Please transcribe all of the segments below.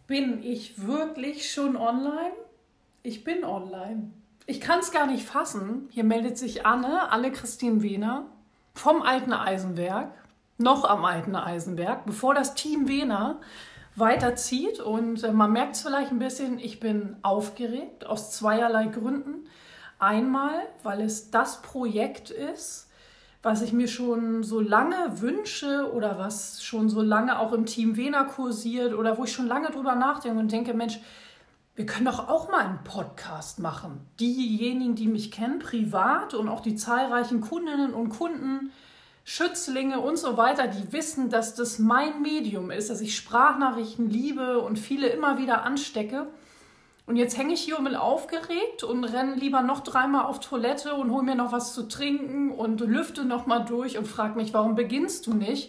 Bin ich wirklich schon online? Ich bin online. Ich kann es gar nicht fassen. Hier meldet sich Anne-Christine Wehner vom Alten Eisenwerk, noch am Alten Eisenwerk, bevor das Team Wehner weiterzieht. Und man merkt es vielleicht ein bisschen, ich bin aufgeregt aus zweierlei Gründen. Einmal, weil es das Projekt ist, was ich mir schon so lange wünsche oder was schon so lange auch im Team Wehner kursiert oder wo ich schon lange drüber nachdenke und denke, Mensch, wir können doch auch mal einen Podcast machen. Diejenigen, die mich kennen, privat und auch die zahlreichen Kundinnen und Kunden, Schützlinge und so weiter, die wissen, dass das mein Medium ist, dass ich Sprachnachrichten liebe und viele immer wieder anstecke. Und jetzt hänge ich hier und bin aufgeregt und renne lieber noch 3-mal auf Toilette und hole mir noch was zu trinken und lüfte noch mal durch und frage mich, warum beginnst du nicht?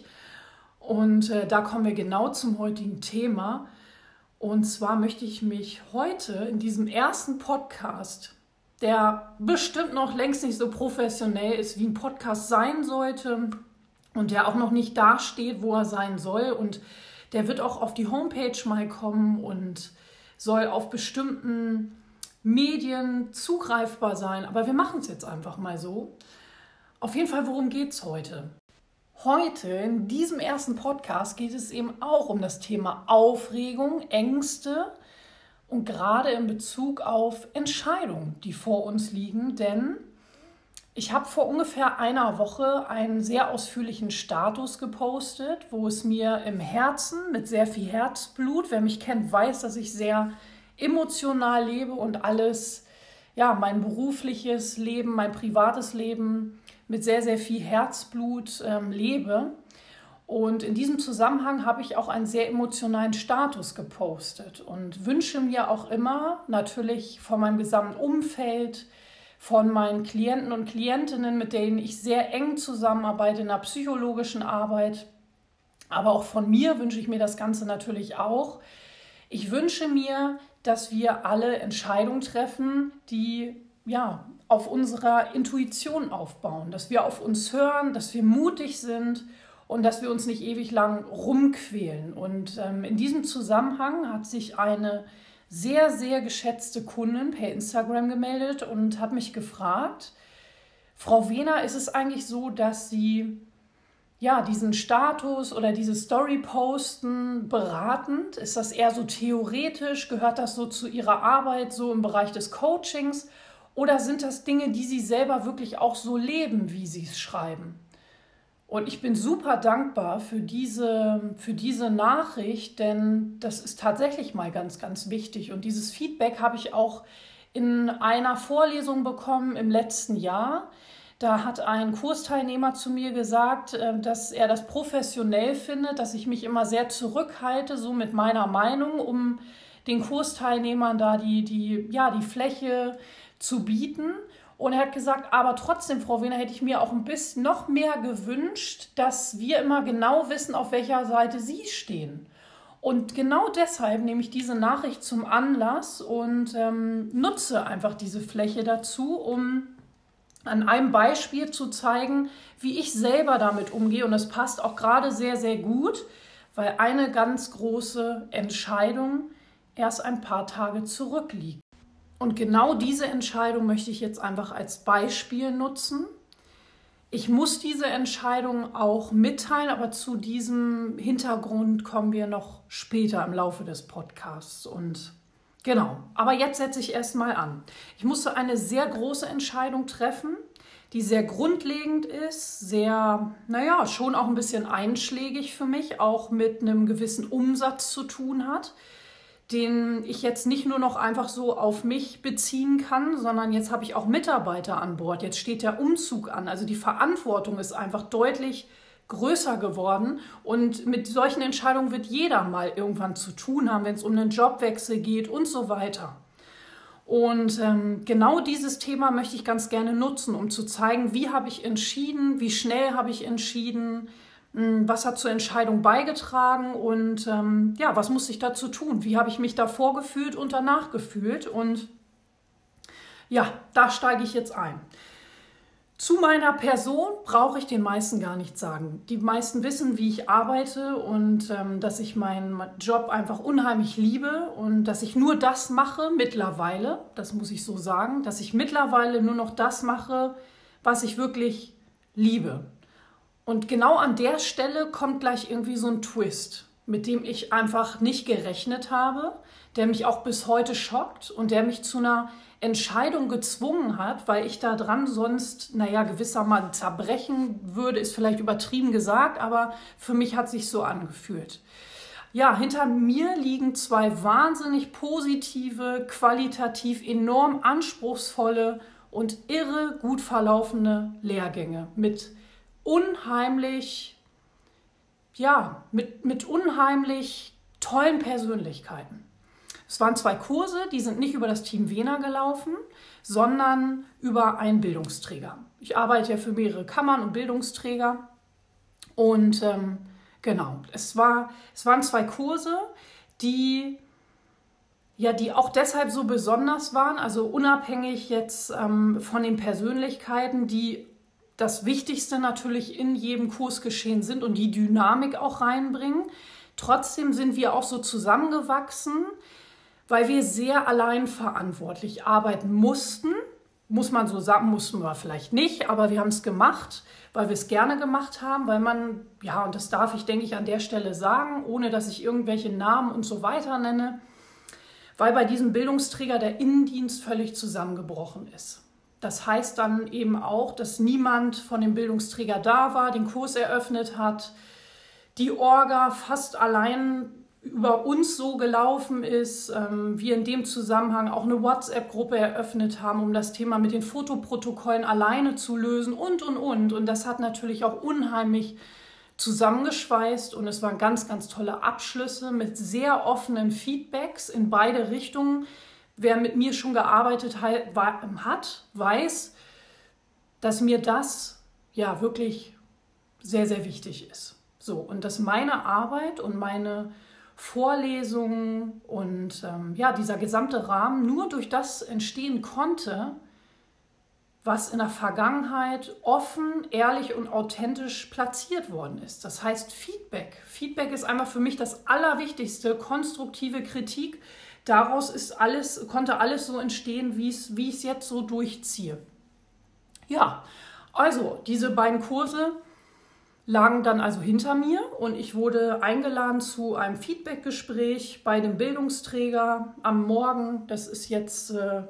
Und da kommen wir genau zum heutigen Thema. Und zwar möchte ich mich heute in diesem ersten Podcast, der bestimmt noch längst nicht so professionell ist, wie ein Podcast sein sollte und der auch noch nicht dasteht, wo er sein soll. Und der wird auch auf die Homepage mal kommen und soll auf bestimmten Medien zugreifbar sein. Aber wir machen es jetzt einfach mal so. Auf jeden Fall, worum geht es heute? Heute, in diesem ersten Podcast, geht es eben auch um das Thema Aufregung, Ängste und gerade in Bezug auf Entscheidungen, die vor uns liegen. Denn ich habe vor ungefähr einer Woche einen sehr ausführlichen Status gepostet, wo es mir im Herzen mit sehr viel Herzblut, wer mich kennt, weiß, dass ich sehr emotional lebe und alles, ja, mein berufliches Leben, mein privates Leben mit sehr, sehr viel Herzblut lebe. Und in diesem Zusammenhang habe ich auch einen sehr emotionalen Status gepostet und wünsche mir auch immer natürlich von meinem gesamten Umfeld, von meinen Klienten und Klientinnen, mit denen ich sehr eng zusammenarbeite in der psychologischen Arbeit. Aber auch von mir wünsche ich mir das Ganze natürlich auch. Ich wünsche mir, dass wir alle Entscheidungen treffen, die ja auf unserer Intuition aufbauen, dass wir auf uns hören, dass wir mutig sind und dass wir uns nicht ewig lang rumquälen. Und in diesem Zusammenhang hat sich eine sehr, sehr geschätzte Kundin per Instagram gemeldet und hat mich gefragt, Frau Wehner, ist es eigentlich so, dass Sie ja diesen Status oder diese Story posten beratend? Ist das eher so theoretisch? Gehört das so zu Ihrer Arbeit, so im Bereich des Coachings? Oder sind das Dinge, die Sie selber wirklich auch so leben, wie Sie es schreiben? Und ich bin super dankbar für diese Nachricht, denn das ist tatsächlich mal ganz, ganz wichtig. Und dieses Feedback habe ich auch in einer Vorlesung bekommen im letzten Jahr. Da hat ein Kursteilnehmer zu mir gesagt, dass er das professionell findet, dass ich mich immer sehr zurückhalte, so mit meiner Meinung, um den Kursteilnehmern da die Fläche zu bieten. Und er hat gesagt, aber trotzdem, Frau Wehner, hätte ich mir auch ein bisschen noch mehr gewünscht, dass wir immer genau wissen, auf welcher Seite Sie stehen. Und genau deshalb nehme ich diese Nachricht zum Anlass und nutze einfach diese Fläche dazu, um an einem Beispiel zu zeigen, wie ich selber damit umgehe. Und das passt auch gerade sehr, sehr gut, weil eine ganz große Entscheidung erst ein paar Tage zurückliegt. Und genau diese Entscheidung möchte ich jetzt einfach als Beispiel nutzen. Ich muss diese Entscheidung auch mitteilen, aber zu diesem Hintergrund kommen wir noch später im Laufe des Podcasts. Und genau, aber jetzt setze ich erstmal an. Ich musste eine sehr große Entscheidung treffen, die sehr grundlegend ist, sehr, schon auch ein bisschen einschlägig für mich, auch mit einem gewissen Umsatz zu tun hat, den ich jetzt nicht nur noch einfach so auf mich beziehen kann, sondern jetzt habe ich auch Mitarbeiter an Bord. Jetzt steht der Umzug an. Also die Verantwortung ist einfach deutlich größer geworden. Und mit solchen Entscheidungen wird jeder mal irgendwann zu tun haben, wenn es um einen Jobwechsel geht und so weiter. Und genau dieses Thema möchte ich ganz gerne nutzen, um zu zeigen, wie habe ich entschieden, wie schnell habe ich entschieden, was hat zur Entscheidung beigetragen und was muss ich dazu tun? Wie habe ich mich davor gefühlt und danach gefühlt? Und ja, da steige ich jetzt ein. Zu meiner Person brauche ich den meisten gar nichts sagen. Die meisten wissen, wie ich arbeite und dass ich meinen Job einfach unheimlich liebe und dass ich nur das mache mittlerweile, das muss ich so sagen, dass ich mittlerweile nur noch das mache, was ich wirklich liebe. Und genau an der Stelle kommt gleich irgendwie so ein Twist, mit dem ich einfach nicht gerechnet habe, der mich auch bis heute schockt und der mich zu einer Entscheidung gezwungen hat, weil ich da dran sonst, gewissermaßen zerbrechen würde, ist vielleicht übertrieben gesagt, aber für mich hat es sich so angefühlt. Ja, hinter mir liegen 2 wahnsinnig positive, qualitativ enorm anspruchsvolle und irre gut verlaufende Lehrgänge mit unheimlich tollen Persönlichkeiten. Es waren 2 Kurse, die sind nicht über das Team Vena gelaufen, sondern über einen Bildungsträger. Ich arbeite ja für mehrere Kammern und Bildungsträger und es waren 2 Kurse, die auch deshalb so besonders waren, also unabhängig jetzt von den Persönlichkeiten, die das Wichtigste natürlich in jedem Kursgeschehen sind und die Dynamik auch reinbringen. Trotzdem sind wir auch so zusammengewachsen, weil wir sehr alleinverantwortlich arbeiten mussten. Muss man so sagen, mussten wir vielleicht nicht, aber wir haben es gemacht, weil wir es gerne gemacht haben, weil man, und das darf ich, denke ich, an der Stelle sagen, ohne dass ich irgendwelche Namen und so weiter nenne, weil bei diesem Bildungsträger der Innendienst völlig zusammengebrochen ist. Das heißt dann eben auch, dass niemand von dem Bildungsträger da war, den Kurs eröffnet hat, die Orga fast allein über uns so gelaufen ist, wir in dem Zusammenhang auch eine WhatsApp-Gruppe eröffnet haben, um das Thema mit den Fotoprotokollen alleine zu lösen und. Und das hat natürlich auch unheimlich zusammengeschweißt und es waren ganz, ganz tolle Abschlüsse mit sehr offenen Feedbacks in beide Richtungen. Wer mit mir schon gearbeitet hat, weiß, dass mir das wirklich sehr, sehr wichtig ist. So, und dass meine Arbeit und meine Vorlesungen und dieser gesamte Rahmen nur durch das entstehen konnte, was in der Vergangenheit offen, ehrlich und authentisch platziert worden ist. Das heißt Feedback. Feedback ist einfach für mich das Allerwichtigste, konstruktive Kritik. Daraus konnte alles so entstehen, wie ich es jetzt so durchziehe. Ja, also diese beiden Kurse lagen dann also hinter mir und ich wurde eingeladen zu einem Feedbackgespräch bei dem Bildungsträger am Morgen. Das ist jetzt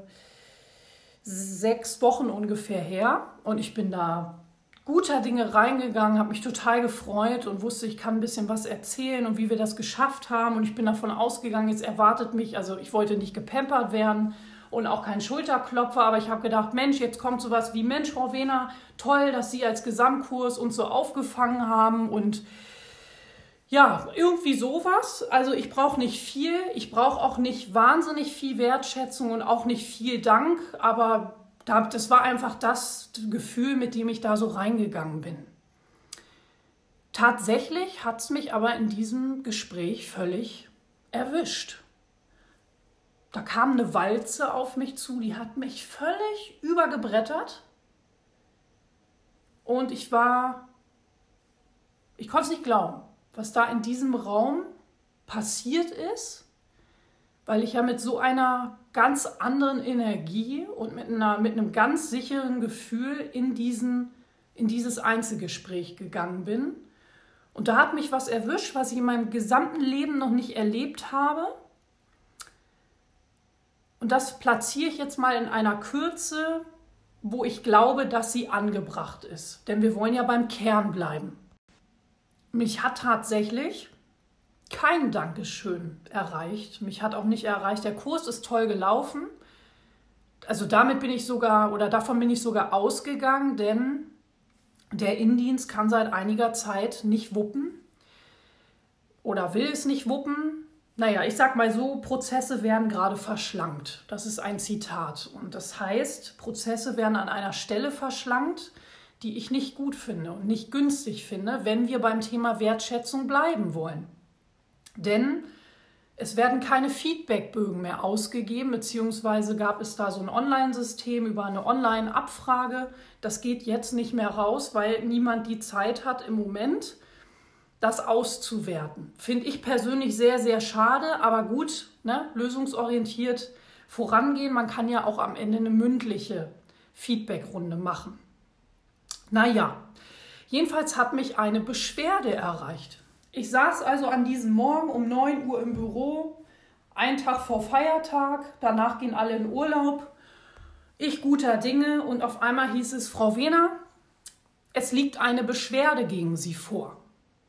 6 Wochen ungefähr her und ich bin da guter Dinge reingegangen, habe mich total gefreut und wusste, ich kann ein bisschen was erzählen und wie wir das geschafft haben und ich bin davon ausgegangen, jetzt erwartet mich, also ich wollte nicht gepampert werden und auch kein Schulterklopfer, aber ich habe gedacht, Mensch, jetzt kommt sowas wie, Mensch, Frau Vena, toll, dass Sie als Gesamtkurs uns so aufgefangen haben und ja, irgendwie sowas. Also ich brauche nicht viel, ich brauche auch nicht wahnsinnig viel Wertschätzung und auch nicht viel Dank, aber das war einfach das Gefühl, mit dem ich da so reingegangen bin. Tatsächlich hat es mich aber in diesem Gespräch völlig erwischt. Da kam eine Walze auf mich zu, die hat mich völlig übergebrettert und ich konnte es nicht glauben, was da in diesem Raum passiert ist, weil ich ja mit so einer ganz anderen Energie und mit einem ganz sicheren Gefühl in dieses Einzelgespräch gegangen bin. Und da hat mich was erwischt, was ich in meinem gesamten Leben noch nicht erlebt habe. Und das platziere ich jetzt mal in einer Kürze, wo ich glaube, dass sie angebracht ist. Denn wir wollen ja beim Kern bleiben. Mich hat tatsächlich kein Dankeschön erreicht. Mich hat auch nicht erreicht, der Kurs ist toll gelaufen. Also davon bin ich sogar ausgegangen, denn der Innendienst kann seit einiger Zeit nicht wuppen oder will es nicht wuppen. Naja, ich sag mal so, Prozesse werden gerade verschlankt. Das ist ein Zitat. Und das heißt, Prozesse werden an einer Stelle verschlankt, die ich nicht gut finde und nicht günstig finde, wenn wir beim Thema Wertschätzung bleiben wollen. Denn Es werden keine Feedbackbögen mehr ausgegeben, beziehungsweise gab es da so ein Online-System über eine Online-Abfrage. Das geht jetzt nicht mehr raus, weil niemand die Zeit hat im Moment, das auszuwerten. Finde ich persönlich sehr, sehr schade, aber gut, ne? Lösungsorientiert vorangehen. Man kann ja auch am Ende eine mündliche Feedbackrunde machen. Naja, jedenfalls hat mich eine Beschwerde erreicht. Ich saß also an diesem Morgen um 9 Uhr im Büro, einen Tag vor Feiertag, danach gehen alle in Urlaub. Ich guter Dinge und auf einmal hieß es, Frau Wehner, es liegt eine Beschwerde gegen Sie vor.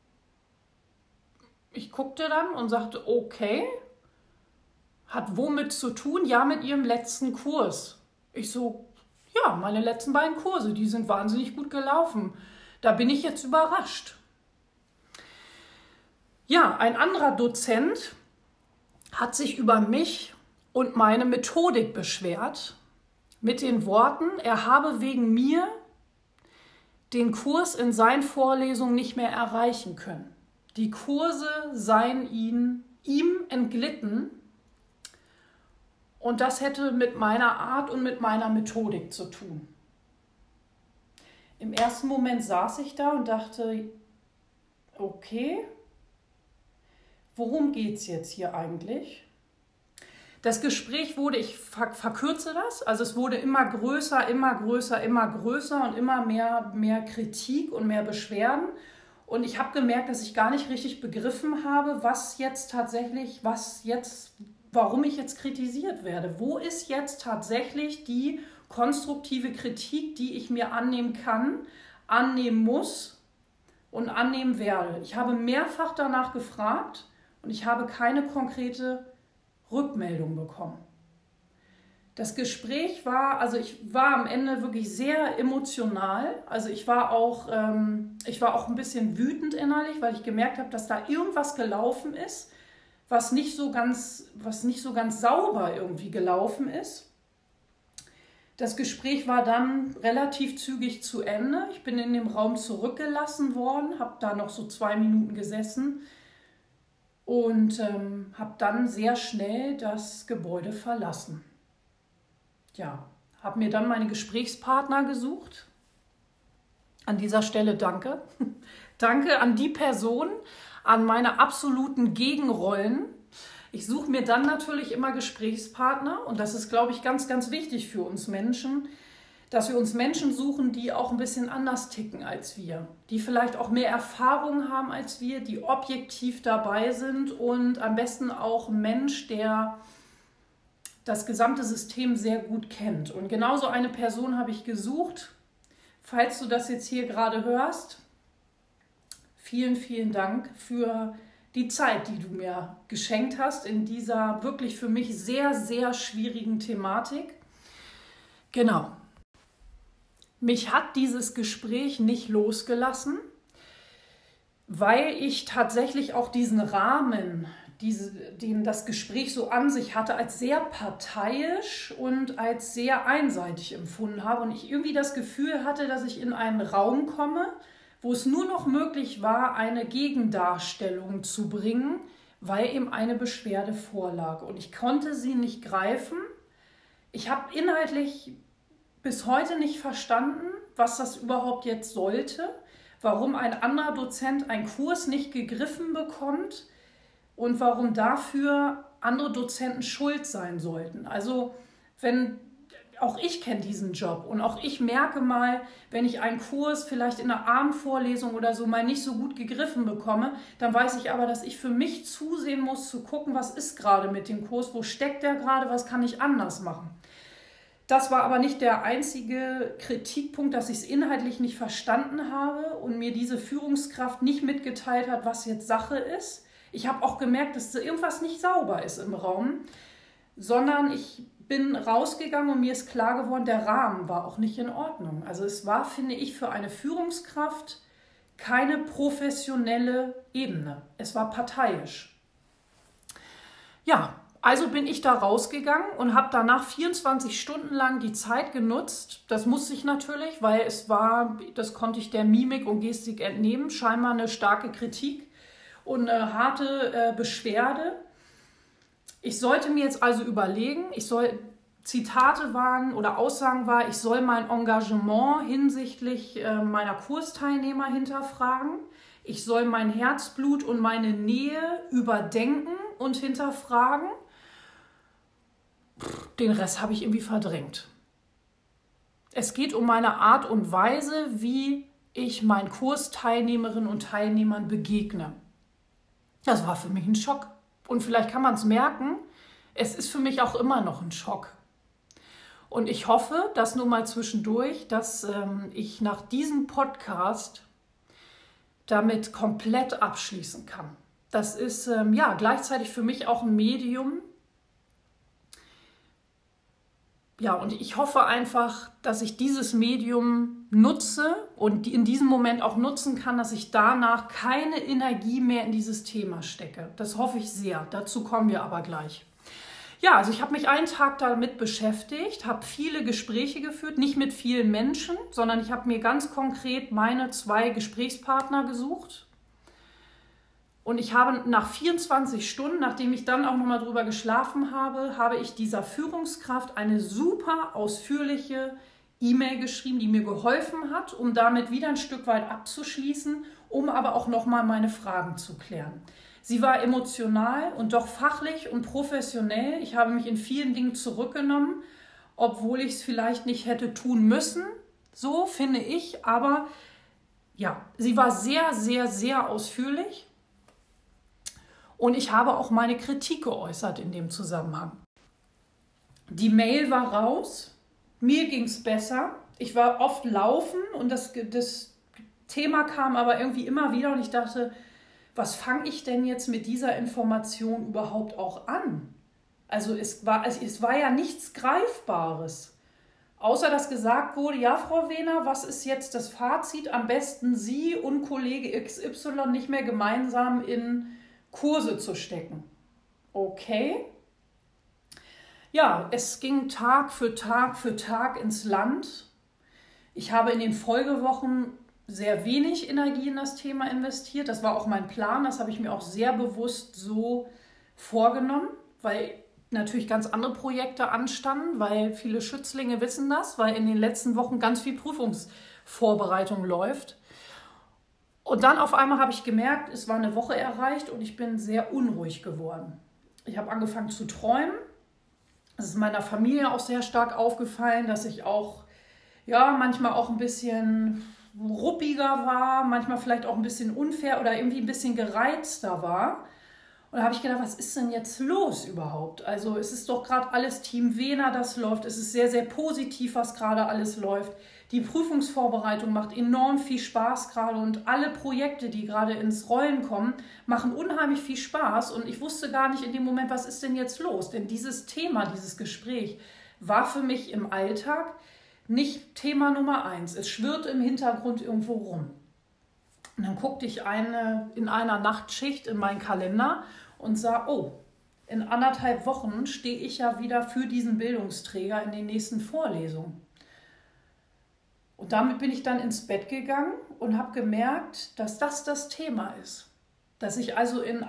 Ich guckte dann und sagte, okay, hat womit zu tun? Ja, mit Ihrem letzten Kurs. Ich so, ja, meine letzten beiden Kurse, die sind wahnsinnig gut gelaufen. Da bin ich jetzt überrascht. Ja, ein anderer Dozent hat sich über mich und meine Methodik beschwert mit den Worten, er habe wegen mir den Kurs in seinen Vorlesungen nicht mehr erreichen können. Die Kurse seien ihm entglitten und das hätte mit meiner Art und mit meiner Methodik zu tun. Im ersten Moment saß ich da und dachte, okay, worum geht es jetzt hier eigentlich? Das Gespräch wurde, ich verkürze das, also es wurde immer größer, immer größer, immer größer und immer mehr Kritik und mehr Beschwerden. Und ich habe gemerkt, dass ich gar nicht richtig begriffen habe, warum ich jetzt kritisiert werde. Wo ist jetzt tatsächlich die konstruktive Kritik, die ich mir annehmen kann, annehmen muss und annehmen werde? Ich habe mehrfach danach gefragt und ich habe keine konkrete Rückmeldung bekommen. Das Gespräch war, also ich war am Ende wirklich sehr emotional. Also ich war auch ein bisschen wütend innerlich, weil ich gemerkt habe, dass da irgendwas gelaufen ist, was nicht so ganz sauber irgendwie gelaufen ist. Das Gespräch war dann relativ zügig zu Ende. Ich bin in dem Raum zurückgelassen worden, habe da noch so 2 Minuten gesessen und habe dann sehr schnell das Gebäude verlassen. Ja, habe mir dann meine Gesprächspartner gesucht. An dieser Stelle danke. Danke an die Person, an meine absoluten Gegenrollen. Ich suche mir dann natürlich immer Gesprächspartner und das ist, glaube ich, ganz, ganz wichtig für uns Menschen, dass wir uns Menschen suchen, die auch ein bisschen anders ticken als wir, die vielleicht auch mehr Erfahrung haben als wir, die objektiv dabei sind und am besten auch ein Mensch, der das gesamte System sehr gut kennt. Und genauso eine Person habe ich gesucht. Falls du das jetzt hier gerade hörst, vielen, vielen Dank für die Zeit, die du mir geschenkt hast in dieser wirklich für mich sehr, sehr schwierigen Thematik. Genau. Mich hat dieses Gespräch nicht losgelassen, weil ich tatsächlich auch diesen Rahmen, den das Gespräch so an sich hatte, als sehr parteiisch und als sehr einseitig empfunden habe und ich irgendwie das Gefühl hatte, dass ich in einen Raum komme, wo es nur noch möglich war, eine Gegendarstellung zu bringen, weil eben eine Beschwerde vorlag. Und ich konnte sie nicht greifen. Ich habe inhaltlich bis heute nicht verstanden, was das überhaupt jetzt sollte, warum ein anderer Dozent einen Kurs nicht gegriffen bekommt und warum dafür andere Dozenten schuld sein sollten. Also auch ich kenne diesen Job und auch ich merke mal, wenn ich einen Kurs vielleicht in einer Abendvorlesung oder so mal nicht so gut gegriffen bekomme, dann weiß ich aber, dass ich für mich zusehen muss, zu gucken, was ist gerade mit dem Kurs, wo steckt der gerade, was kann ich anders machen. Das war aber nicht der einzige Kritikpunkt, dass ich es inhaltlich nicht verstanden habe und mir diese Führungskraft nicht mitgeteilt hat, was jetzt Sache ist. Ich habe auch gemerkt, dass irgendwas nicht sauber ist im Raum, sondern ich bin rausgegangen und mir ist klar geworden, der Rahmen war auch nicht in Ordnung. Also es war, finde ich, für eine Führungskraft keine professionelle Ebene. Es war parteiisch. Ja, also bin ich da rausgegangen und habe danach 24 Stunden lang die Zeit genutzt. Das musste ich natürlich, weil das konnte ich der Mimik und Gestik entnehmen, scheinbar eine starke Kritik und eine harte Beschwerde. Ich sollte mir jetzt also überlegen, Zitate waren oder Aussagen war, ich soll mein Engagement hinsichtlich meiner Kursteilnehmer hinterfragen. Ich soll mein Herzblut und meine Nähe überdenken und hinterfragen. Den Rest habe ich irgendwie verdrängt. Es geht um meine Art und Weise, wie ich meinen Kursteilnehmerinnen und Teilnehmern begegne. Das war für mich ein Schock. Und vielleicht kann man es merken, es ist für mich auch immer noch ein Schock. Und ich hoffe, dass nur mal zwischendurch, dass ich nach diesem Podcast damit komplett abschließen kann. Das ist gleichzeitig für mich auch ein Medium. Ja, und ich hoffe einfach, dass ich dieses Medium nutze und in diesem Moment auch nutzen kann, dass ich danach keine Energie mehr in dieses Thema stecke. Das hoffe ich sehr. Dazu kommen wir aber gleich. Ja, also ich habe mich einen Tag damit beschäftigt, habe viele Gespräche geführt, nicht mit vielen Menschen, sondern ich habe mir ganz konkret meine 2 Gesprächspartner gesucht. Und ich habe nach 24 Stunden, nachdem ich dann auch nochmal drüber geschlafen habe, habe ich dieser Führungskraft eine super ausführliche E-Mail geschrieben, die mir geholfen hat, um damit wieder ein Stück weit abzuschließen, um aber auch nochmal meine Fragen zu klären. Sie war emotional und doch fachlich und professionell. Ich habe mich in vielen Dingen zurückgenommen, obwohl ich es vielleicht nicht hätte tun müssen. So finde ich, aber ja, sie war sehr, sehr, sehr ausführlich. Und ich habe auch meine Kritik geäußert in dem Zusammenhang. Die Mail war raus, mir ging es besser. Ich war oft laufen und das Thema kam aber irgendwie immer wieder und ich dachte, was fange ich denn jetzt mit dieser Information überhaupt auch an? Also es war ja nichts Greifbares. Außer dass gesagt wurde, ja Frau Wehner, was ist jetzt das Fazit? Am besten Sie und Kollege XY nicht mehr gemeinsam in Kurse zu stecken. Okay. Ja, es ging Tag für Tag ins Land. Ich habe in den Folgewochen sehr wenig Energie in das Thema investiert. Das war auch mein Plan. Das habe ich mir auch sehr bewusst so vorgenommen, weil natürlich ganz andere Projekte anstanden, weil viele Schützlinge wissen das, weil in den letzten Wochen ganz viel Prüfungsvorbereitung läuft. Und dann auf einmal habe ich gemerkt, es war eine Woche erreicht und ich bin sehr unruhig geworden. Ich habe angefangen zu träumen. Es ist meiner Familie auch sehr stark aufgefallen, dass ich auch manchmal auch ein bisschen ruppiger war, manchmal vielleicht auch ein bisschen unfair oder irgendwie ein bisschen gereizter war. Und da habe ich gedacht, was ist denn jetzt los überhaupt? Also es ist doch gerade alles Team Wehner, das läuft. Es ist sehr, sehr positiv, was gerade alles läuft. Die Prüfungsvorbereitung macht enorm viel Spaß gerade und alle Projekte, die gerade ins Rollen kommen, machen unheimlich viel Spaß. Und ich wusste gar nicht in dem Moment, was ist denn jetzt los? Denn dieses Thema, dieses Gespräch war für mich im Alltag nicht Thema Nummer 1. Es schwirrt im Hintergrund irgendwo rum. Und dann guckte ich in einer Nachtschicht in meinen Kalender und sah, oh, in 1,5 Wochen stehe ich ja wieder für diesen Bildungsträger in den nächsten Vorlesungen. Und damit bin ich dann ins Bett gegangen und habe gemerkt, dass das Thema ist. Dass ich also in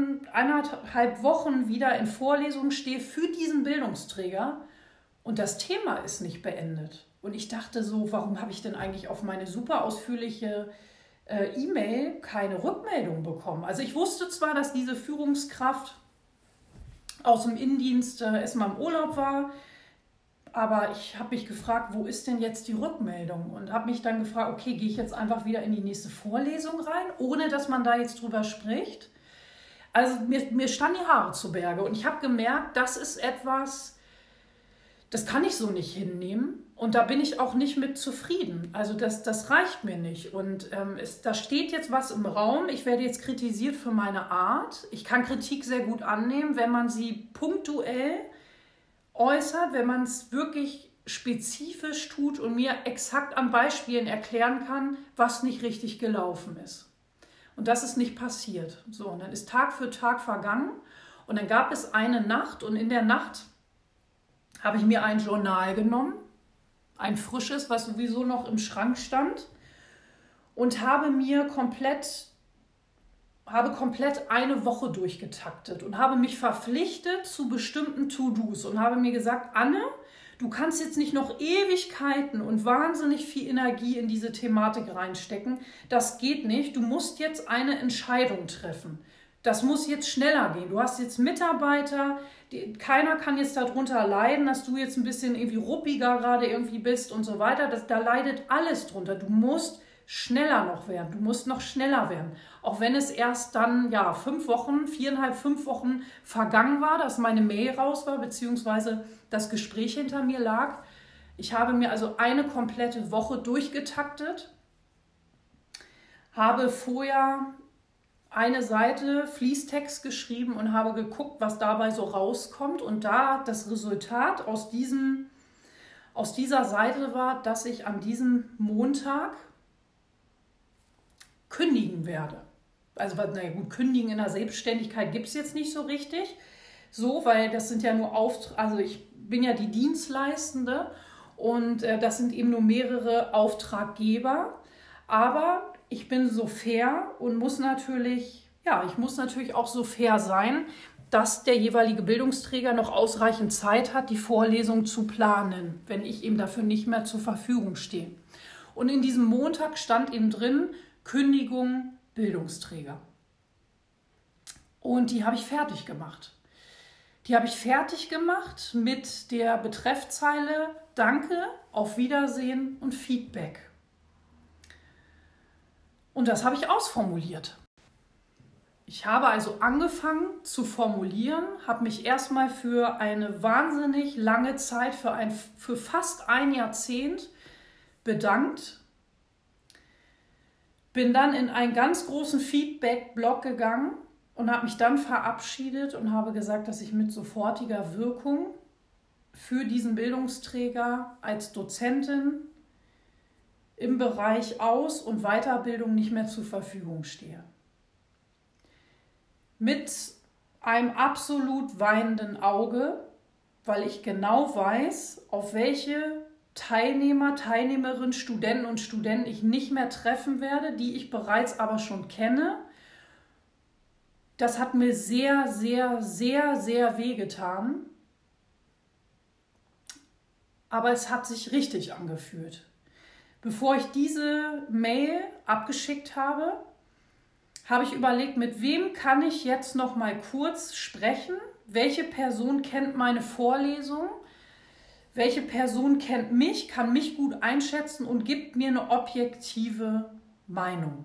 1,5 Wochen wieder in Vorlesungen stehe für diesen Bildungsträger und das Thema ist nicht beendet. Und ich dachte so, warum habe ich denn eigentlich auf meine super ausführliche E-Mail keine Rückmeldung bekommen? Also ich wusste zwar, dass diese Führungskraft aus dem Innendienst erstmal im Urlaub war, aber ich habe mich gefragt, wo ist denn jetzt die Rückmeldung? Und habe mich dann gefragt, okay, gehe ich jetzt einfach wieder in die nächste Vorlesung rein, ohne dass man da jetzt drüber spricht? Also mir standen die Haare zu Berge und ich habe gemerkt, das ist etwas, das kann ich so nicht hinnehmen und da bin ich auch nicht mit zufrieden. Also das reicht mir nicht und da steht jetzt was im Raum. Ich werde jetzt kritisiert für meine Art. Ich kann Kritik sehr gut annehmen, wenn man sie punktuell äußert, wenn man es wirklich spezifisch tut und mir exakt an Beispielen erklären kann, was nicht richtig gelaufen ist. Und das ist nicht passiert. So, und dann ist Tag für Tag vergangen und dann gab es eine Nacht und in der Nacht habe ich mir ein Journal genommen, ein frisches, was sowieso noch im Schrank stand und habe mir komplett habe komplett eine Woche durchgetaktet und habe mich verpflichtet zu bestimmten To-Dos und habe mir gesagt, Anne, du kannst jetzt nicht noch Ewigkeiten und wahnsinnig viel Energie in diese Thematik reinstecken. Das geht nicht. Du musst jetzt eine Entscheidung treffen. Das muss jetzt schneller gehen. Du hast jetzt Mitarbeiter, keiner kann jetzt darunter leiden, dass du jetzt ein bisschen irgendwie ruppiger gerade irgendwie bist und so weiter. Da leidet alles drunter. Du musst schneller noch werden. Du musst noch schneller werden. Auch wenn es erst dann, ja, 5 Wochen, 4,5, 5 Wochen vergangen war, dass meine Mail raus war, beziehungsweise das Gespräch hinter mir lag. Ich habe mir also eine komplette Woche durchgetaktet, habe vorher eine Seite Fließtext geschrieben und habe geguckt, was dabei so rauskommt. Und da das Resultat aus dieser Seite war, dass ich an diesem Montag kündigen werde. Also, naja gut, kündigen in der Selbstständigkeit gibt es jetzt nicht so richtig. So, weil das sind ja nur also ich bin ja die Dienstleistende und das sind eben nur mehrere Auftraggeber. Aber ich bin so fair und muss natürlich auch so fair sein, dass der jeweilige Bildungsträger noch ausreichend Zeit hat, die Vorlesung zu planen, wenn ich ihm dafür nicht mehr zur Verfügung stehe. Und in diesem Montag stand eben drin, Kündigung Bildungsträger. Und die habe ich fertig gemacht. Die habe ich fertig gemacht mit der Betreffzeile Danke, auf Wiedersehen und Feedback. Und das habe ich ausformuliert. Ich habe also angefangen zu formulieren, habe mich erstmal für eine wahnsinnig lange Zeit, für fast ein Jahrzehnt bedankt. Bin dann in einen ganz großen Feedback-Blog gegangen und habe mich dann verabschiedet und habe gesagt, dass ich mit sofortiger Wirkung für diesen Bildungsträger als Dozentin im Bereich Aus- und Weiterbildung nicht mehr zur Verfügung stehe. Mit einem absolut weinenden Auge, weil ich genau weiß, auf welche Teilnehmer, Teilnehmerinnen, Studenten und Studenten ich nicht mehr treffen werde, die ich bereits aber schon kenne. Das hat mir sehr, sehr, sehr, sehr wehgetan. Aber es hat sich richtig angefühlt. Bevor ich diese Mail abgeschickt habe, habe ich überlegt, mit wem kann ich jetzt noch mal kurz sprechen? Welche Person kennt meine Vorlesung? Welche Person kennt mich, kann mich gut einschätzen und gibt mir eine objektive Meinung?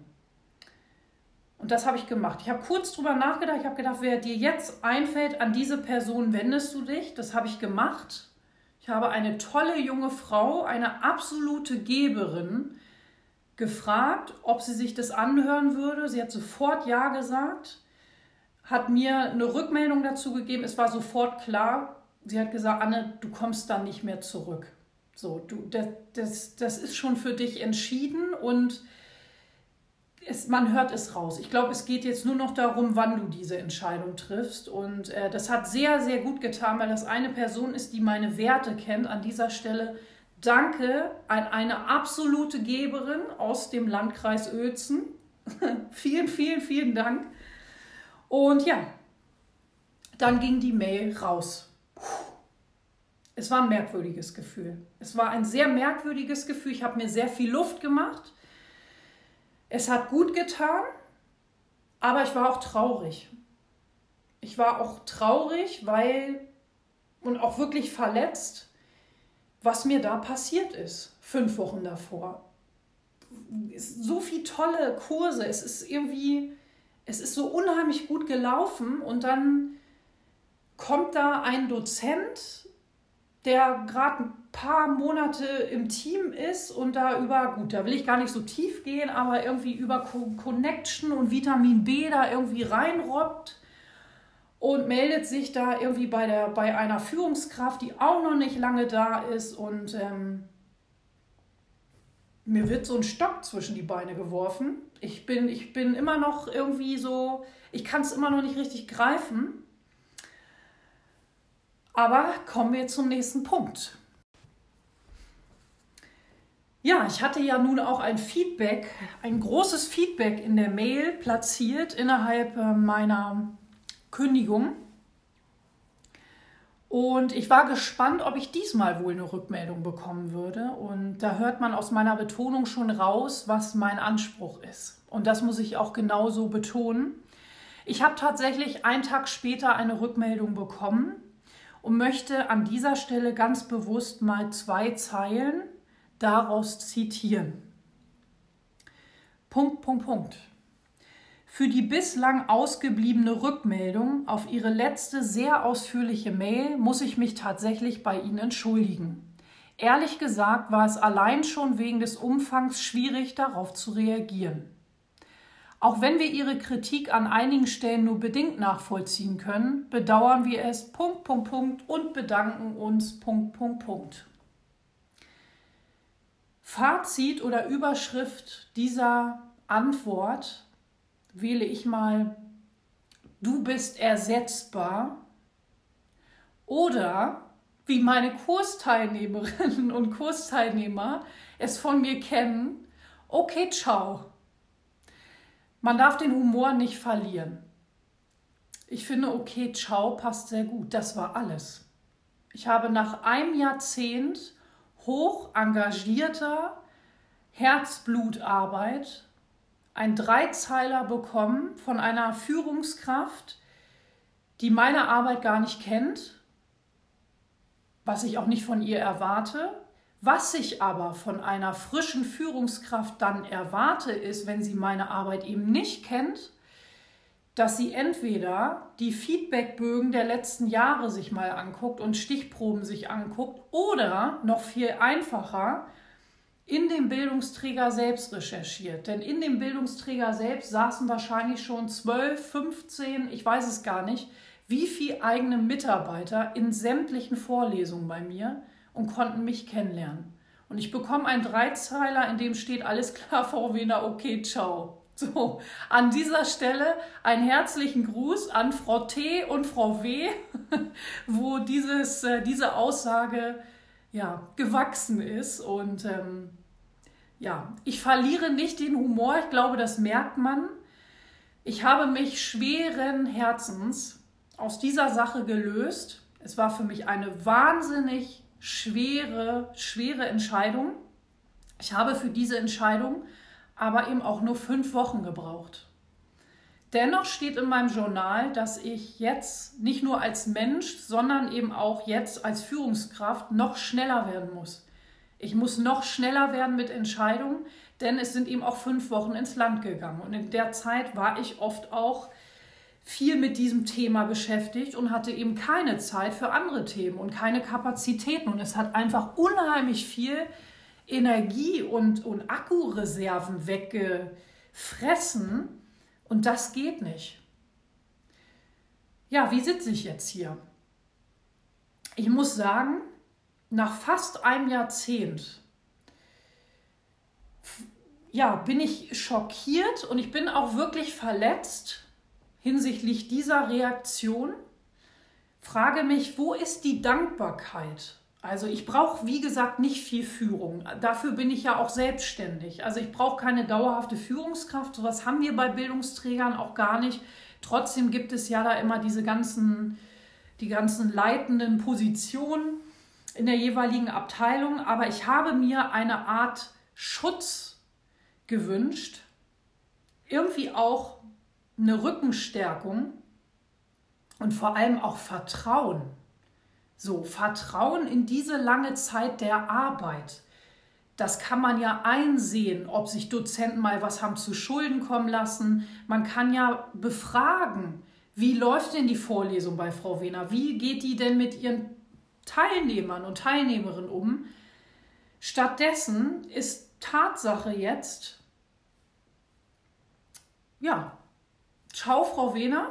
Und das habe ich gemacht. Ich habe kurz drüber nachgedacht. Ich habe gedacht, wer dir jetzt einfällt, an diese Person wendest du dich. Das habe ich gemacht. Ich habe eine tolle junge Frau, eine absolute Geberin, gefragt, ob sie sich das anhören würde. Sie hat sofort Ja gesagt, hat mir eine Rückmeldung dazu gegeben. Es war sofort klar. Sie hat gesagt, Anne, du kommst da nicht mehr zurück. So, das ist schon für dich entschieden und man hört es raus. Ich glaube, es geht jetzt nur noch darum, wann du diese Entscheidung triffst. Und das hat sehr, sehr gut getan, weil das eine Person ist, die meine Werte kennt. An dieser Stelle danke an eine absolute Geberin aus dem Landkreis Uelzen. Vielen, vielen, vielen Dank. Und ja, dann ging die Mail raus. Es war ein merkwürdiges Gefühl. Es war ein sehr merkwürdiges Gefühl. Ich habe mir sehr viel Luft gemacht. Es hat gut getan, aber ich war auch traurig. Ich war auch traurig, und auch wirklich verletzt, was mir da passiert ist, 5 Wochen davor. So viele tolle Kurse, es ist so unheimlich gut gelaufen und dann kommt da ein Dozent, der gerade ein paar Monate im Team ist und da will ich gar nicht so tief gehen, aber irgendwie über Connection und Vitamin B da irgendwie reinrobbt und meldet sich da irgendwie bei einer Führungskraft, die auch noch nicht lange da ist und mir wird so ein Stock zwischen die Beine geworfen. Ich bin immer noch irgendwie so, ich kann es immer noch nicht richtig greifen. Aber kommen wir zum nächsten Punkt. Ja, ich hatte ja nun auch ein großes Feedback in der Mail platziert innerhalb meiner Kündigung. Und ich war gespannt, ob ich diesmal wohl eine Rückmeldung bekommen würde. Und da hört man aus meiner Betonung schon raus, was mein Anspruch ist. Und das muss ich auch genauso betonen. Ich habe tatsächlich einen Tag später eine Rückmeldung bekommen und möchte an dieser Stelle ganz bewusst mal 2 Zeilen daraus zitieren. Punkt. Für die bislang ausgebliebene Rückmeldung auf Ihre letzte sehr ausführliche Mail muss ich mich tatsächlich bei Ihnen entschuldigen. Ehrlich gesagt war es allein schon wegen des Umfangs schwierig, darauf zu reagieren. Auch wenn wir Ihre Kritik an einigen Stellen nur bedingt nachvollziehen können, bedauern wir es und bedanken uns . Fazit oder Überschrift dieser Antwort wähle ich mal: Du bist ersetzbar. Oder wie meine Kursteilnehmerinnen und Kursteilnehmer es von mir kennen: Okay, ciao. Man darf den Humor nicht verlieren. Ich finde, okay, ciao passt sehr gut. Das war alles. Ich habe nach einem Jahrzehnt hoch engagierter Herzblutarbeit einen 3-Zeiler bekommen von einer Führungskraft, die meine Arbeit gar nicht kennt, was ich auch nicht von ihr erwarte. Was ich aber von einer frischen Führungskraft dann erwarte, ist, wenn sie meine Arbeit eben nicht kennt, dass sie entweder die Feedbackbögen der letzten Jahre sich mal anguckt und Stichproben sich anguckt oder noch viel einfacher in dem Bildungsträger selbst recherchiert. Denn in dem Bildungsträger selbst saßen wahrscheinlich schon 12, 15, ich weiß es gar nicht, wie viele eigene Mitarbeiter in sämtlichen Vorlesungen bei mir und konnten mich kennenlernen. Und ich bekomme einen 3-Zeiler, in dem steht: Alles klar, Frau Wehner, okay, ciao. So, an dieser Stelle einen herzlichen Gruß an Frau T. und Frau W., wo diese Aussage gewachsen ist. Und ich verliere nicht den Humor, ich glaube, das merkt man. Ich habe mich schweren Herzens aus dieser Sache gelöst. Es war für mich eine wahnsinnig schwere Entscheidung. Ich habe für diese Entscheidung aber eben auch nur 5 Wochen gebraucht. Dennoch steht in meinem Journal, dass ich jetzt nicht nur als Mensch, sondern eben auch jetzt als Führungskraft noch schneller werden muss. Ich muss noch schneller werden mit Entscheidungen, denn es sind eben auch 5 Wochen ins Land gegangen. Und in der Zeit war ich oft auch viel mit diesem Thema beschäftigt und hatte eben keine Zeit für andere Themen und keine Kapazitäten. Und es hat einfach unheimlich viel Energie und Akkureserven weggefressen. Und das geht nicht. Ja, wie sitze ich jetzt hier? Ich muss sagen, nach fast einem Jahrzehnt bin ich schockiert und ich bin auch wirklich verletzt hinsichtlich dieser Reaktion. Frage mich, wo ist die Dankbarkeit? Also ich brauche, wie gesagt, nicht viel Führung. Dafür bin ich ja auch selbstständig. Also ich brauche keine dauerhafte Führungskraft. Sowas haben wir bei Bildungsträgern auch gar nicht. Trotzdem gibt es ja da immer die ganzen leitenden Positionen in der jeweiligen Abteilung. Aber ich habe mir eine Art Schutz gewünscht. Irgendwie auch eine Rückenstärkung und vor allem auch Vertrauen. So, Vertrauen in diese lange Zeit der Arbeit. Das kann man ja einsehen, ob sich Dozenten mal was haben zu Schulden kommen lassen. Man kann ja befragen, wie läuft denn die Vorlesung bei Frau Wehner? Wie geht die denn mit ihren Teilnehmern und Teilnehmerinnen um? Stattdessen ist Tatsache jetzt, ciao Frau Wehner.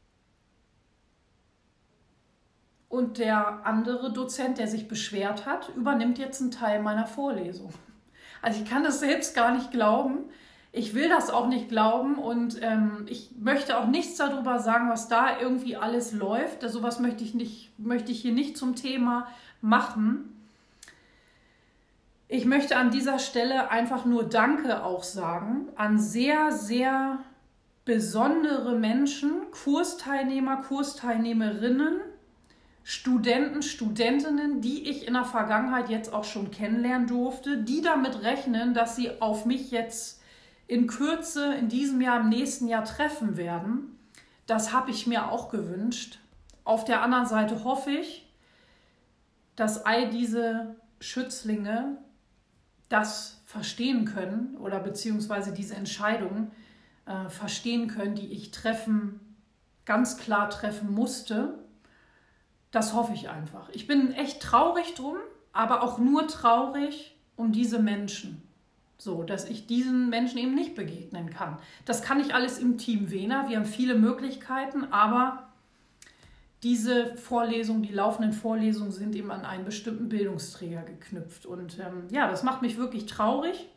Und der andere Dozent, der sich beschwert hat, übernimmt jetzt einen Teil meiner Vorlesung. Also ich kann das selbst gar nicht glauben. Ich will das auch nicht glauben und ich möchte auch nichts darüber sagen, was da irgendwie alles läuft. Sowas möchte ich hier nicht zum Thema machen. Ich möchte an dieser Stelle einfach nur Danke auch sagen an sehr, sehr besondere Menschen, Kursteilnehmer, Kursteilnehmerinnen, Studenten, Studentinnen, die ich in der Vergangenheit jetzt auch schon kennenlernen durfte, die damit rechnen, dass sie auf mich jetzt in Kürze, in diesem Jahr, im nächsten Jahr treffen werden. Das habe ich mir auch gewünscht. Auf der anderen Seite hoffe ich, dass all diese Schützlinge das verstehen können oder beziehungsweise diese Entscheidungen verstehen können, die ich ganz klar treffen musste. Das hoffe ich einfach. Ich bin echt traurig drum, aber auch nur traurig um diese Menschen. So, dass ich diesen Menschen eben nicht begegnen kann. Das kann ich alles im Team Wena. Wir haben viele Möglichkeiten, aber diese Vorlesungen, die laufenden Vorlesungen sind eben an einen bestimmten Bildungsträger geknüpft. Und ja, das macht mich wirklich traurig.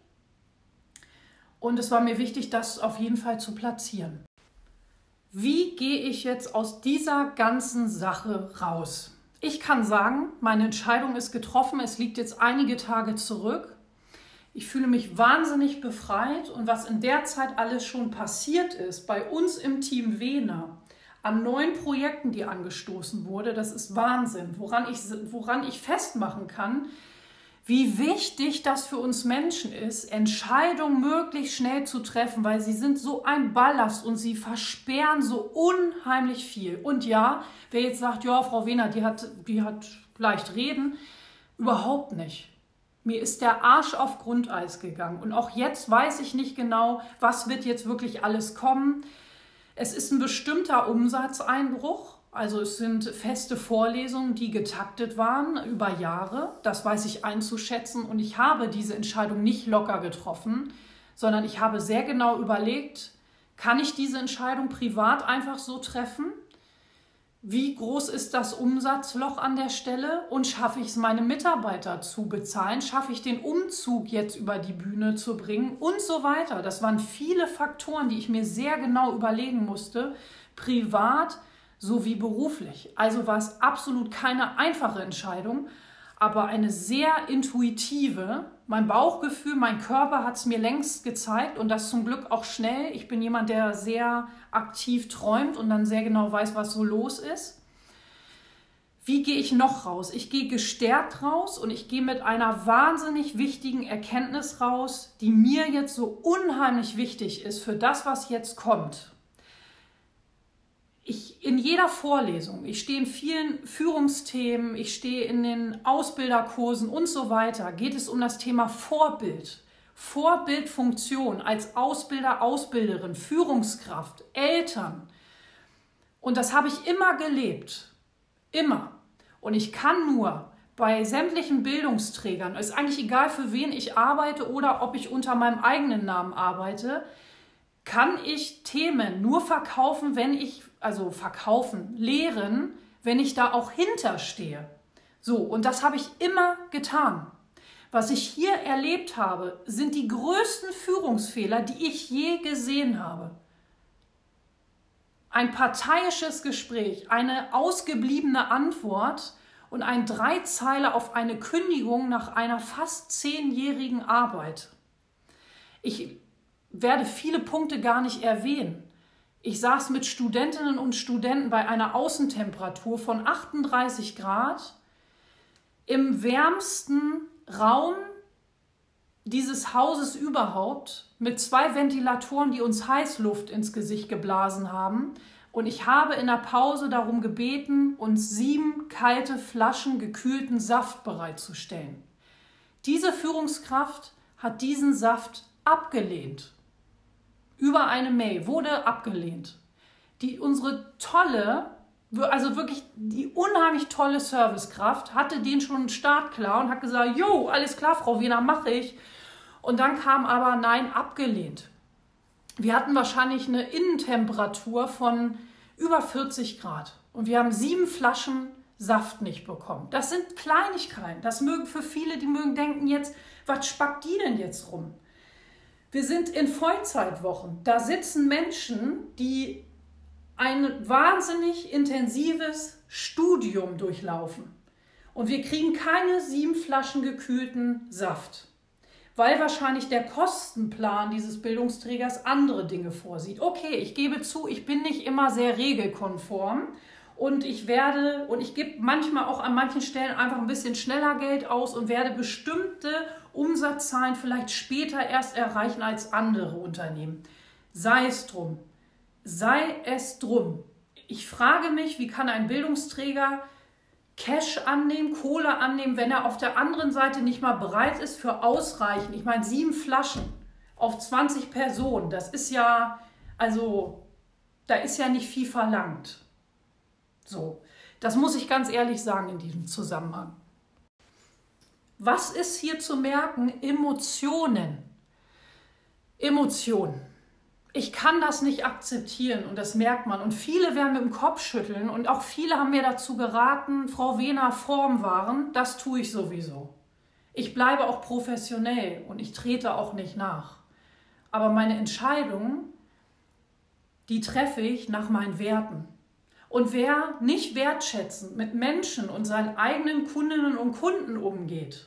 Und es war mir wichtig, das auf jeden Fall zu platzieren. Wie gehe ich jetzt aus dieser ganzen Sache raus? Ich kann sagen, meine Entscheidung ist getroffen. Es liegt jetzt einige Tage zurück. Ich fühle mich wahnsinnig befreit. Und was in der Zeit alles schon passiert ist, bei uns im Team Wena, an neuen Projekten, die angestoßen wurde, das ist Wahnsinn, woran ich festmachen kann, wie wichtig das für uns Menschen ist, Entscheidungen möglichst schnell zu treffen, weil sie sind so ein Ballast und sie versperren so unheimlich viel. Und ja, wer jetzt sagt, ja, Frau Wena, die hat leicht reden, überhaupt nicht. Mir ist der Arsch auf Grundeis gegangen und auch jetzt weiß ich nicht genau, was wird jetzt wirklich alles kommen. Es ist ein bestimmter Umsatzeinbruch, also es sind feste Vorlesungen, die getaktet waren über Jahre. Das weiß ich einzuschätzen und ich habe diese Entscheidung nicht locker getroffen, sondern ich habe sehr genau überlegt, kann ich diese Entscheidung privat einfach so treffen? Wie groß ist das Umsatzloch an der Stelle und schaffe ich es, meine Mitarbeiter zu bezahlen? Schaffe ich den Umzug jetzt über die Bühne zu bringen und so weiter? Das waren viele Faktoren, die ich mir sehr genau überlegen musste, privat sowie beruflich. Also war es absolut keine einfache Entscheidung, aber eine sehr intuitive. Mein Bauchgefühl, mein Körper hat es mir längst gezeigt und das zum Glück auch schnell. Ich bin jemand, der sehr aktiv träumt und dann sehr genau weiß, was so los ist. Wie gehe ich noch raus? Ich gehe gestärkt raus und ich gehe mit einer wahnsinnig wichtigen Erkenntnis raus, die mir jetzt so unheimlich wichtig ist für das, was jetzt kommt. In jeder Vorlesung, ich stehe in vielen Führungsthemen, ich stehe in den Ausbilderkursen und so weiter, geht es um das Thema Vorbild. Vorbildfunktion als Ausbilder, Ausbilderin, Führungskraft, Eltern. Und das habe ich immer gelebt. Immer. Und ich kann nur bei sämtlichen Bildungsträgern, es ist eigentlich egal, für wen ich arbeite oder ob ich unter meinem eigenen Namen arbeite, kann ich Themen nur verkaufen, lehren, wenn ich da auch hinterstehe. So, und das habe ich immer getan. Was ich hier erlebt habe, sind die größten Führungsfehler, die ich je gesehen habe. Ein parteiisches Gespräch, eine ausgebliebene Antwort und ein Dreizeiler auf eine Kündigung nach einer fast 10-jährigen Arbeit. Ich werde viele Punkte gar nicht erwähnen. Ich saß mit Studentinnen und Studenten bei einer Außentemperatur von 38 Grad im wärmsten Raum dieses Hauses überhaupt mit 2 Ventilatoren, die uns Heißluft ins Gesicht geblasen haben. Und ich habe in der Pause darum gebeten, uns 7 kalte Flaschen gekühlten Saft bereitzustellen. Diese Führungskraft hat diesen Saft abgelehnt. Über eine Mail wurde abgelehnt. Unsere tolle, also wirklich die unheimlich tolle Servicekraft hatte den schon startklar und hat gesagt, jo, alles klar, Frau Wena, mache ich. Und dann kam aber nein, abgelehnt. Wir hatten wahrscheinlich eine Innentemperatur von über 40 Grad und wir haben 7 Flaschen Saft nicht bekommen. Das sind Kleinigkeiten. Das mögen für viele, die mögen denken jetzt, was spackt die denn jetzt rum? Wir sind in Vollzeitwochen. Da sitzen Menschen, die ein wahnsinnig intensives Studium durchlaufen. Und wir kriegen keine 7 Flaschen gekühlten Saft. weil wahrscheinlich der Kostenplan dieses Bildungsträgers andere Dinge vorsieht. Okay, ich gebe zu, ich bin nicht immer sehr regelkonform und ich gebe manchmal auch an manchen Stellen einfach ein bisschen schneller Geld aus und werde bestimmte Umsatzzahlen vielleicht später erst erreichen als andere Unternehmen. Sei es drum. Sei es drum. Ich frage mich, wie kann ein Bildungsträger Cash annehmen, Kohle annehmen, wenn er auf der anderen Seite nicht mal bereit ist für ausreichend. Ich meine, 7 Flaschen auf 20 Personen, das ist ja, also da ist ja nicht viel verlangt. So, das muss ich ganz ehrlich sagen in diesem Zusammenhang. Was ist hier zu merken? Emotionen. Emotionen. Ich kann das nicht akzeptieren und das merkt man. Und viele werden mit dem Kopf schütteln und auch viele haben mir dazu geraten, Frau Wehner, Form wahren, das tue ich sowieso. Ich bleibe auch professionell und ich trete auch nicht nach. Aber meine Entscheidungen, die treffe ich nach meinen Werten. Und wer nicht wertschätzend mit Menschen und seinen eigenen Kundinnen und Kunden umgeht,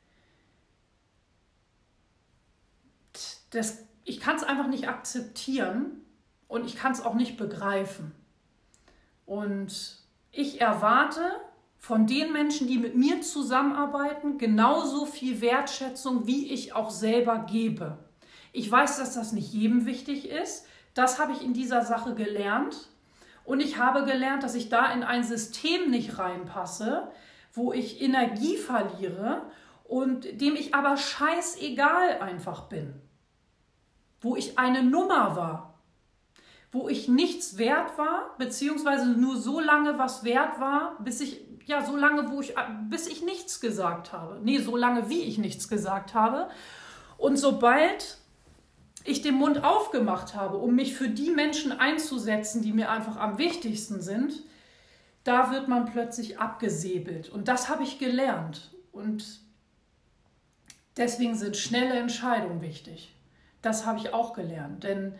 ich kann es einfach nicht akzeptieren und ich kann es auch nicht begreifen. Und ich erwarte von den Menschen, die mit mir zusammenarbeiten, genauso viel Wertschätzung, wie ich auch selber gebe. Ich weiß, dass das nicht jedem wichtig ist. Das habe ich in dieser Sache gelernt. Und ich habe gelernt, dass ich da in ein System nicht reinpasse, wo ich Energie verliere und dem ich aber scheißegal einfach bin. Wo ich eine Nummer war, wo ich nichts wert war, beziehungsweise nur so lange was wert war, bis ich nichts gesagt habe. Nee, so lange wie ich nichts gesagt habe. Und sobald ich den Mund aufgemacht habe, um mich für die Menschen einzusetzen, die mir einfach am wichtigsten sind, da wird man plötzlich abgesäbelt. Und das habe ich gelernt. Und deswegen sind schnelle Entscheidungen wichtig. Das habe ich auch gelernt, denn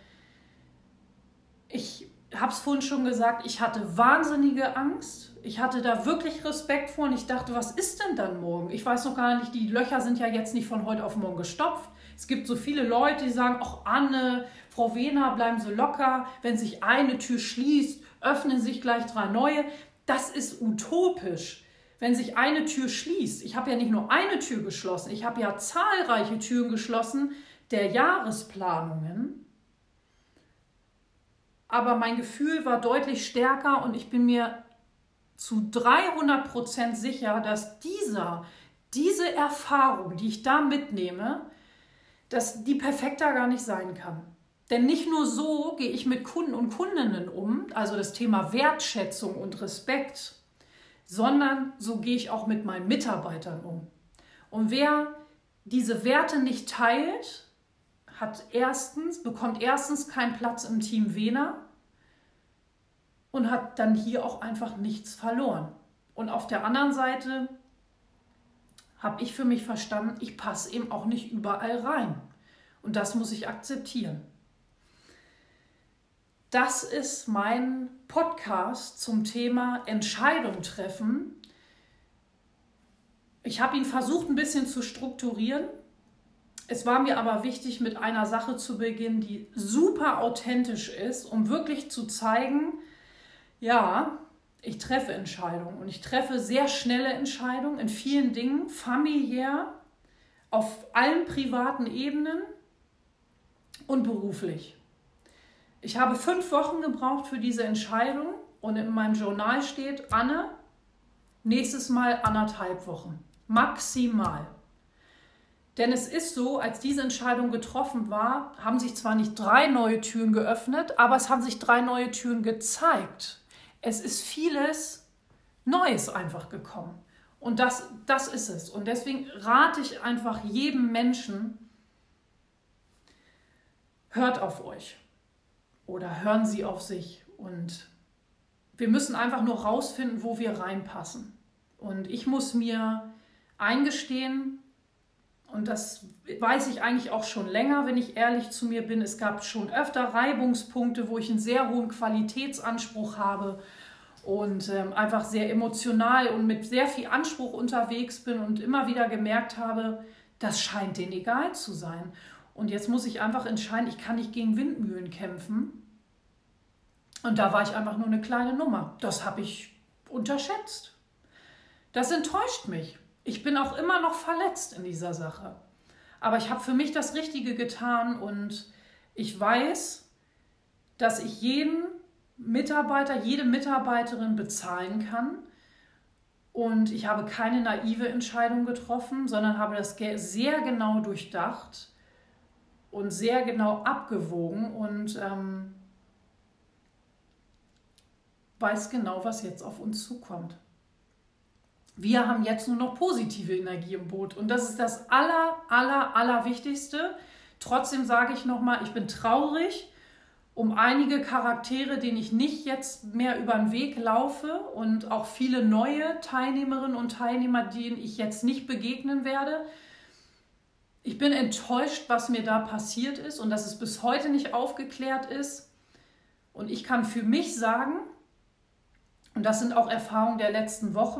ich habe es vorhin schon gesagt, ich hatte wahnsinnige Angst. Ich hatte da wirklich Respekt vor und ich dachte, was ist denn dann morgen? Ich weiß noch gar nicht, die Löcher sind ja jetzt nicht von heute auf morgen gestopft. Es gibt so viele Leute, die sagen, ach Anne, Frau Wehner, bleiben Sie locker. Wenn sich eine Tür schließt, öffnen sich gleich 3 neue. Das ist utopisch. Wenn sich eine Tür schließt, ich habe ja nicht nur eine Tür geschlossen, ich habe ja zahlreiche Türen geschlossen, der Jahresplanungen, aber mein Gefühl war deutlich stärker und ich bin mir zu 300% sicher, dass diese Erfahrung, die ich da mitnehme, dass die perfekter gar nicht sein kann. Denn nicht nur so gehe ich mit Kunden und Kundinnen um, also das Thema Wertschätzung und Respekt, sondern so gehe ich auch mit meinen Mitarbeitern um. Und wer diese Werte nicht teilt, bekommt erstens keinen Platz im Team Wehner und hat dann hier auch einfach nichts verloren. Und auf der anderen Seite habe ich für mich verstanden, ich passe eben auch nicht überall rein. Und das muss ich akzeptieren. Das ist mein Podcast zum Thema Entscheidung treffen. Ich habe ihn versucht, ein bisschen zu strukturieren. Es war mir aber wichtig, mit einer Sache zu beginnen, die super authentisch ist, um wirklich zu zeigen, ja, ich treffe Entscheidungen und ich treffe sehr schnelle Entscheidungen in vielen Dingen, familiär, auf allen privaten Ebenen und beruflich. Ich habe 5 Wochen gebraucht für diese Entscheidung und in meinem Journal steht, Anne, nächstes Mal 1,5 Wochen, maximal. Denn es ist so, als diese Entscheidung getroffen war, haben sich zwar nicht 3 neue Türen geöffnet, aber es haben sich 3 neue Türen gezeigt. Es ist vieles Neues einfach gekommen. Und das ist es. Und deswegen rate ich einfach jedem Menschen, hört auf euch oder hören Sie auf sich. Und wir müssen einfach nur rausfinden, wo wir reinpassen. Und ich muss mir eingestehen, und das weiß ich eigentlich auch schon länger, wenn ich ehrlich zu mir bin. Es gab schon öfter Reibungspunkte, wo ich einen sehr hohen Qualitätsanspruch habe und einfach sehr emotional und mit sehr viel Anspruch unterwegs bin und immer wieder gemerkt habe, das scheint denen egal zu sein. Und jetzt muss ich einfach entscheiden, ich kann nicht gegen Windmühlen kämpfen. Und da war ich einfach nur eine kleine Nummer. Das habe ich unterschätzt. Das enttäuscht mich. Ich bin auch immer noch verletzt in dieser Sache. Aber ich habe für mich das Richtige getan und ich weiß, dass ich jeden Mitarbeiter, jede Mitarbeiterin bezahlen kann. Und ich habe keine naive Entscheidung getroffen, sondern habe das sehr genau durchdacht und sehr genau abgewogen und weiß genau, was jetzt auf uns zukommt. Wir haben jetzt nur noch positive Energie im Boot und das ist das Allerwichtigste. Trotzdem sage ich nochmal, ich bin traurig um einige Charaktere, denen ich nicht jetzt mehr über den Weg laufe und auch viele neue Teilnehmerinnen und Teilnehmer, denen ich jetzt nicht begegnen werde. Ich bin enttäuscht, was mir da passiert ist und dass es bis heute nicht aufgeklärt ist. Und ich kann für mich sagen, und das sind auch Erfahrungen der letzten Wochen,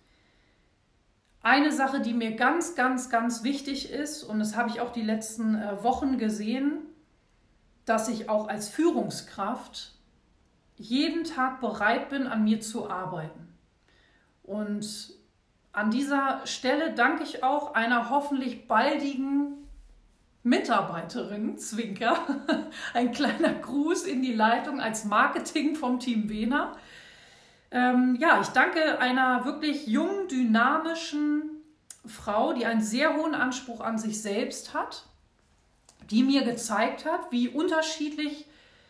eine Sache, die mir ganz wichtig ist, und das habe ich auch die letzten Wochen gesehen, dass ich auch als Führungskraft jeden Tag bereit bin, an mir zu arbeiten. Und an dieser Stelle danke ich auch einer hoffentlich baldigen Mitarbeiterin, Zwinker, ein kleiner Gruß in die Leitung als Marketing vom Team Vena. Ich danke einer wirklich jungen, dynamischen Frau, die einen sehr hohen Anspruch an sich selbst hat, die mir gezeigt hat, wie unterschiedlich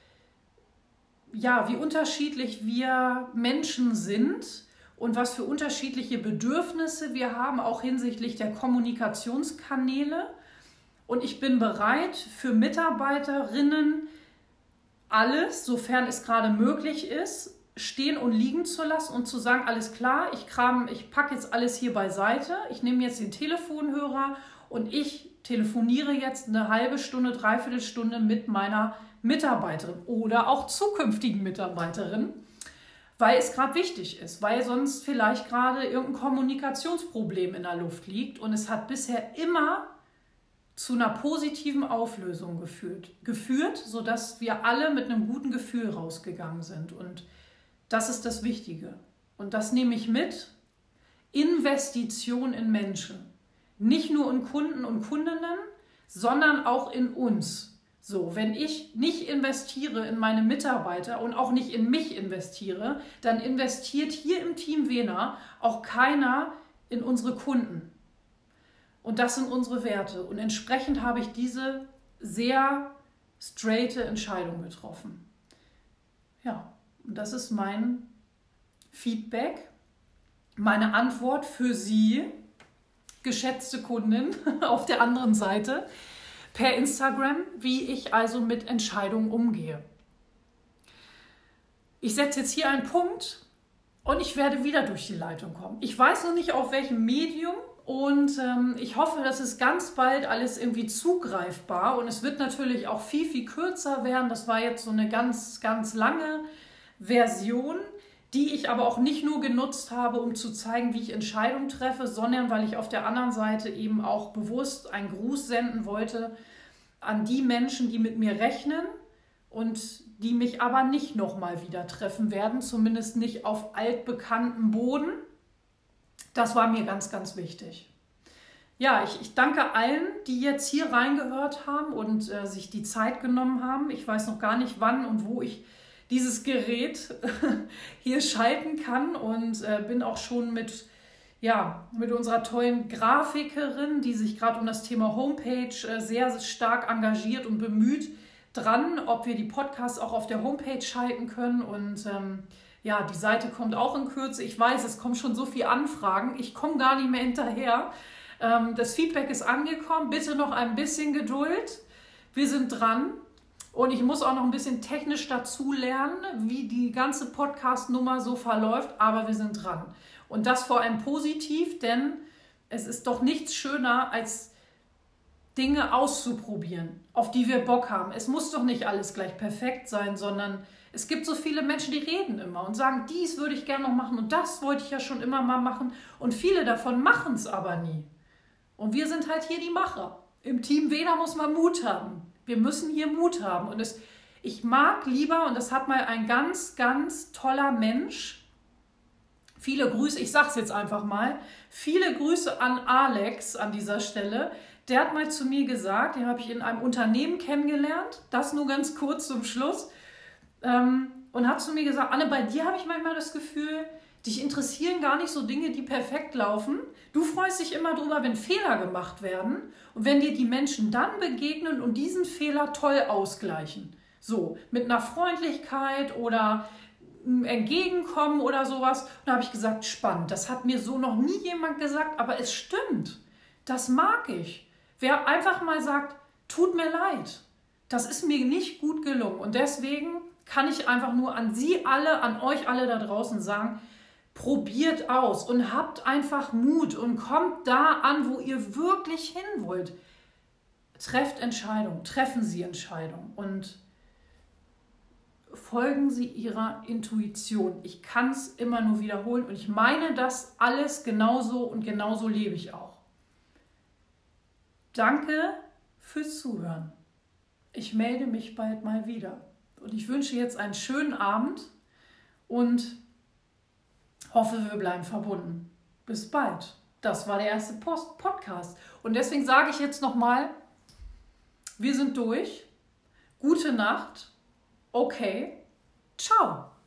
wir Menschen sind und was für unterschiedliche Bedürfnisse wir haben, auch hinsichtlich der Kommunikationskanäle. Und ich bin bereit, für Mitarbeiterinnen alles, sofern es gerade möglich ist, stehen und liegen zu lassen und zu sagen, alles klar, ich packe jetzt alles hier beiseite, ich nehme jetzt den Telefonhörer und ich telefoniere jetzt eine halbe Stunde, dreiviertel Stunde mit meiner Mitarbeiterin oder auch zukünftigen Mitarbeiterin, weil es gerade wichtig ist, weil sonst vielleicht gerade irgendein Kommunikationsproblem in der Luft liegt und es hat bisher immer zu einer positiven Auflösung geführt, sodass wir alle mit einem guten Gefühl rausgegangen sind und das ist das Wichtige. Und das nehme ich mit. Investition in Menschen. Nicht nur in Kunden und Kundinnen, sondern auch in uns. So, wenn ich nicht investiere in meine Mitarbeiter und auch nicht in mich investiere, dann investiert hier im Team Vena auch keiner in unsere Kunden. Und das sind unsere Werte. Und entsprechend habe ich diese sehr straighte Entscheidung getroffen. Ja. Und das ist mein Feedback, meine Antwort für Sie, geschätzte Kundin auf der anderen Seite, per Instagram, wie ich also mit Entscheidungen umgehe. Ich setze jetzt hier einen Punkt und ich werde wieder durch die Leitung kommen. Ich weiß noch nicht, auf welchem Medium und ich hoffe, das ist ganz bald alles irgendwie zugreifbar und es wird natürlich auch viel kürzer werden. Das war jetzt so eine ganz lange Version, die ich aber auch nicht nur genutzt habe, um zu zeigen, wie ich Entscheidungen treffe, sondern weil ich auf der anderen Seite eben auch bewusst einen Gruß senden wollte an die Menschen, die mit mir rechnen und die mich aber nicht nochmal wieder treffen werden, zumindest nicht auf altbekanntem Boden. Das war mir ganz wichtig. Ja, ich danke allen, die jetzt hier reingehört haben und sich die Zeit genommen haben. Ich weiß noch gar nicht, wann und wo ich dieses Gerät hier schalten kann und bin auch schon mit unserer tollen Grafikerin, die sich gerade um das Thema Homepage sehr stark engagiert und bemüht, dran, ob wir die Podcasts auch auf der Homepage schalten können und die Seite kommt auch in Kürze. Ich weiß, es kommen schon so viele Anfragen, ich komme gar nicht mehr hinterher. Das Feedback ist angekommen, bitte noch ein bisschen Geduld, wir sind dran. Und ich muss auch noch ein bisschen technisch dazu lernen, wie die ganze Podcast-Nummer so verläuft, aber wir sind dran. Und das vor allem positiv, denn es ist doch nichts schöner, als Dinge auszuprobieren, auf die wir Bock haben. Es muss doch nicht alles gleich perfekt sein, sondern es gibt so viele Menschen, die reden immer und sagen, dies würde ich gerne noch machen und das wollte ich ja schon immer mal machen. Und viele davon machen es aber nie. Und wir sind halt hier die Macher. Im Team Veda muss man Mut haben. Wir müssen hier Mut haben. Und ich mag lieber, und das hat mal ein ganz, ganz toller Mensch, viele Grüße, ich sage es jetzt einfach mal, viele Grüße an Alex an dieser Stelle. Der hat mal zu mir gesagt, den habe ich in einem Unternehmen kennengelernt, das nur ganz kurz zum Schluss, und hat zu mir gesagt, Anne, bei dir habe ich manchmal das Gefühl, dich interessieren gar nicht so Dinge, die perfekt laufen. Du freust dich immer drüber, wenn Fehler gemacht werden und wenn dir die Menschen dann begegnen und diesen Fehler toll ausgleichen. So, mit einer Freundlichkeit oder einem Entgegenkommen oder sowas. Und da habe ich gesagt, spannend, das hat mir so noch nie jemand gesagt, aber es stimmt. Das mag ich. Wer einfach mal sagt, tut mir leid, das ist mir nicht gut gelungen. Und deswegen kann ich einfach nur an Sie alle, an euch alle da draußen sagen, probiert aus und habt einfach Mut und kommt da an, wo ihr wirklich hin wollt. Trefft Entscheidungen, treffen Sie Entscheidungen und folgen Sie Ihrer Intuition. Ich kann es immer nur wiederholen und ich meine das alles genauso und genauso lebe ich auch. Danke fürs Zuhören. Ich melde mich bald mal wieder und ich wünsche jetzt einen schönen Abend und hoffe, wir bleiben verbunden. Bis bald. Das war der erste Podcast. Und deswegen sage ich jetzt nochmal, wir sind durch. Gute Nacht. Okay. Ciao.